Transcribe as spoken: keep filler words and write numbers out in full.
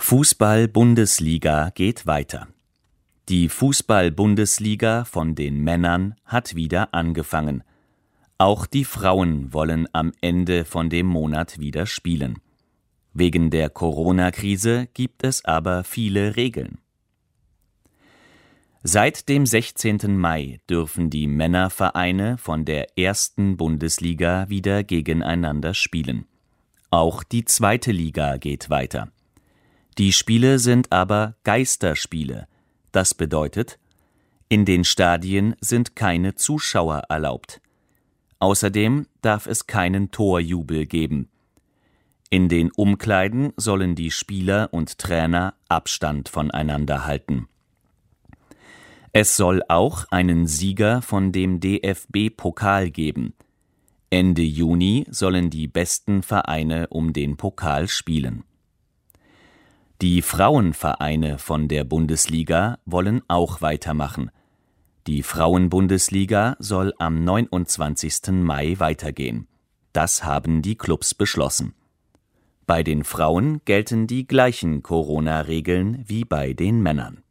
Fußball-Bundesliga geht weiter. Die Fußball-Bundesliga von den Männern hat wieder angefangen. Auch die Frauen wollen am Ende von dem Monat wieder spielen. Wegen der Corona-Krise gibt es aber viele Regeln. Seit dem sechzehnten Mai dürfen die Männervereine von der ersten Bundesliga wieder gegeneinander spielen. Auch die zweite Liga geht weiter. Die Spiele sind aber Geisterspiele. Das bedeutet, in den Stadien sind keine Zuschauer erlaubt. Außerdem darf es keinen Torjubel geben. In den Umkleiden sollen die Spieler und Trainer Abstand voneinander halten. Es soll auch einen Sieger von dem D F B-Pokal geben. Ende Juni sollen die besten Vereine um den Pokal spielen. Die Frauenvereine von der Bundesliga wollen auch weitermachen. Die Frauenbundesliga soll am neunundzwanzigsten Mai weitergehen. Das haben die Clubs beschlossen. Bei den Frauen gelten die gleichen Corona-Regeln wie bei den Männern.